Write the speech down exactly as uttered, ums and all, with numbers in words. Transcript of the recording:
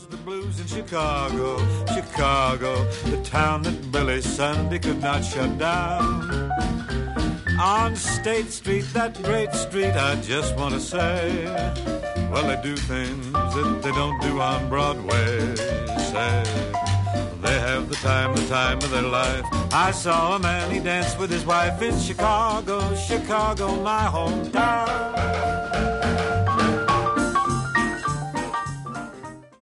the blues in Chicago, Chicago, the town that Billy Sunday could not shut down. On State Street, that great street, I just want to say, well, they do things that they don't do on Broadway. Say, they have the time, the time of their life. I saw a man, he danced with his wife in Chicago, Chicago, my hometown.